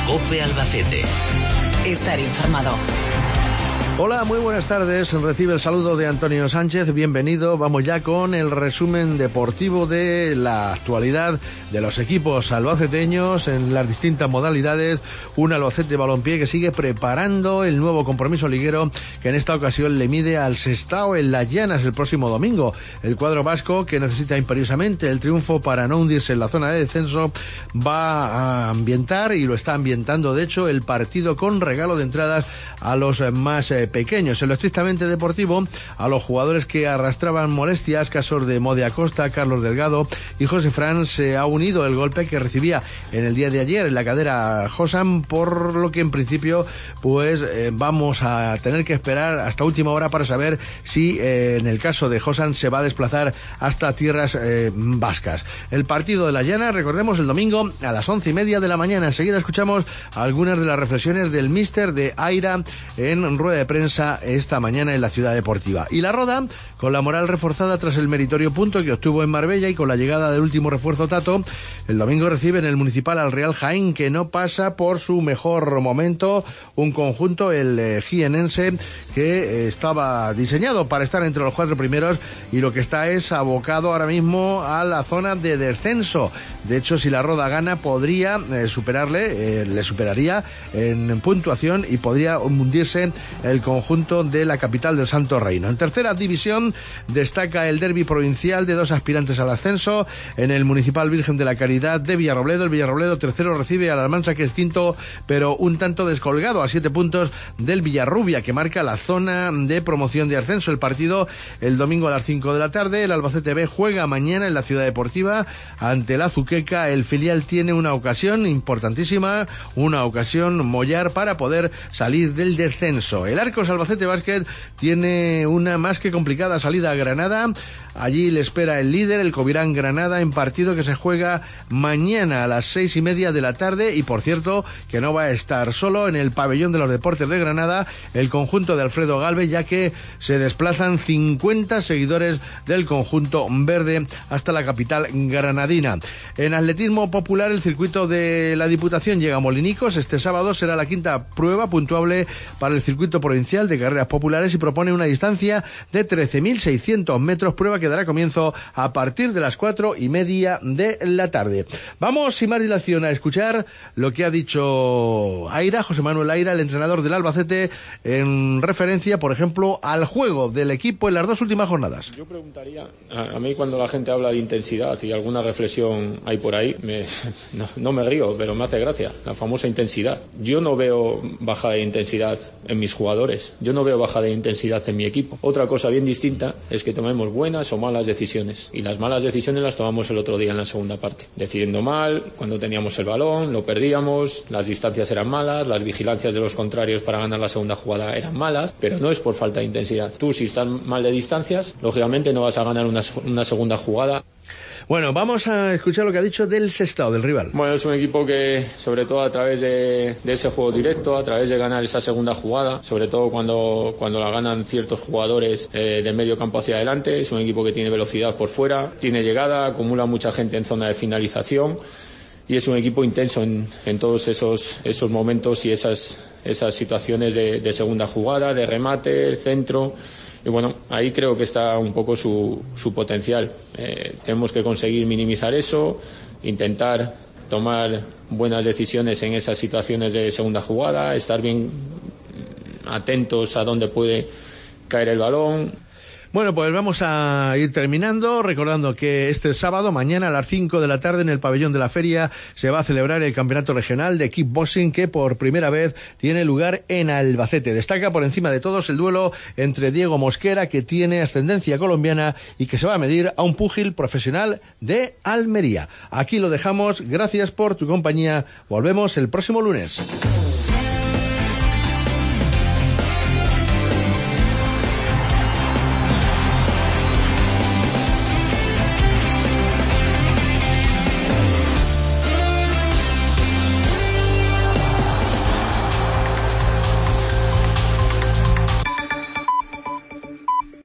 COPE Albacete. Estar informado. Hola, muy buenas tardes. Recibe el saludo de Antonio Sánchez. Bienvenido. Vamos ya con el resumen deportivo de la actualidad de los equipos albaceteños en las distintas modalidades. Un Albacete Balompié que sigue preparando el nuevo compromiso liguero que en esta ocasión le mide al Sestao en Las Llanas el próximo domingo. El cuadro vasco, que necesita imperiosamente el triunfo para no hundirse en la zona de descenso, va a ambientar, y lo está ambientando de hecho, el partido con regalo de entradas a los más pequeños. En lo estrictamente deportivo, a los jugadores que arrastraban molestias, casos de Mode Acosta, Carlos Delgado y José Fran, se ha unido el golpe que recibía en el día de ayer en la cadera Josan, por lo que en principio vamos a tener que esperar hasta última hora para saber si en el caso de Josan se va a desplazar hasta tierras vascas. El partido de la Llana, recordemos, el domingo a las 11:30 de la mañana. Enseguida escuchamos algunas de las reflexiones del míster de Aira en rueda de prensa esta mañana en la ciudad deportiva. Y la Roda, con la moral reforzada tras el meritorio punto que obtuvo en Marbella y con la llegada del último refuerzo Tato, el domingo recibe en el Municipal al Real Jaén, que no pasa por su mejor momento. Un conjunto, el jienense, que estaba diseñado para estar entre los 4 primeros y lo que está es abocado ahora mismo a la zona de descenso. De hecho, si la Roda gana, podría le superaría en puntuación y podría hundirse el conjunto de la capital del Santo Reino. En tercera división destaca el derbi provincial de 2 aspirantes al ascenso en el Municipal Virgen de la Caridad de Villarrobledo. El Villarrobledo tercero recibe al Almansa, que es quinto, pero un tanto descolgado a 7 puntos del Villarrubia, que marca la zona de promoción de ascenso. El partido el domingo a las 5 de la tarde. El Albacete B juega mañana en la Ciudad Deportiva ante la Azuqueca. El filial tiene una ocasión importantísima, una ocasión mollar para poder salir del descenso. El Arcos Albacete Básquet tiene una más que complicada salida a Granada. Allí le espera el líder, el Covirán Granada, en partido que se juega mañana a las 6:30 de la tarde. Y por cierto, que no va a estar solo en el pabellón de los deportes de Granada el conjunto de Alfredo Galvez, ya que se desplazan 50 seguidores del conjunto verde hasta la capital granadina. En atletismo popular, el circuito de la Diputación llega a Molinicos. Este sábado será la 5ª prueba puntuable para el circuito provincial de carreras populares y propone una distancia de 13.600 metros, prueba que dará comienzo a partir de las 4:30 de la tarde. Vamos sin más dilación a escuchar lo que ha dicho Aira, José Manuel Aira, el entrenador del Albacete, en referencia, por ejemplo, al juego del equipo en las 2 últimas jornadas. Yo preguntaría, a mí cuando la gente habla de intensidad y alguna reflexión hay por ahí, no me río, pero me hace gracia, la famosa intensidad. Yo no veo bajada de intensidad en mis jugadores, yo no veo bajada de intensidad en mi equipo. Otra cosa bien distinta es que tomemos buenas o malas decisiones, y las malas decisiones las tomamos el otro día en la segunda parte, decidiendo mal, cuando teníamos el balón lo perdíamos, las distancias eran malas, las vigilancias de los contrarios para ganar la segunda jugada eran malas, pero no es por falta de intensidad. Tú, si estás mal de distancias, lógicamente no vas a ganar una segunda jugada. Bueno, vamos a escuchar lo que ha dicho del Sestao, del rival. Bueno, es un equipo que, sobre todo a través de ese juego directo, a través de ganar esa segunda jugada, sobre todo cuando la ganan ciertos jugadores de medio campo hacia adelante, es un equipo que tiene velocidad por fuera, tiene llegada, acumula mucha gente en zona de finalización, y es un equipo intenso en todos esos momentos y esas situaciones de segunda jugada, de remate, centro. Y bueno, ahí creo que está un poco su potencial. Tenemos que conseguir minimizar eso, intentar tomar buenas decisiones en esas situaciones de segunda jugada, estar bien atentos a dónde puede caer el balón. Bueno, pues vamos a ir terminando, recordando que este sábado, mañana a las 5 de la tarde, en el pabellón de la feria, se va a celebrar el campeonato regional de kickboxing, que por primera vez tiene lugar en Albacete. Destaca por encima de todos el duelo entre Diego Mosquera, que tiene ascendencia colombiana y que se va a medir a un púgil profesional de Almería. Aquí lo dejamos, gracias por tu compañía, volvemos el próximo lunes.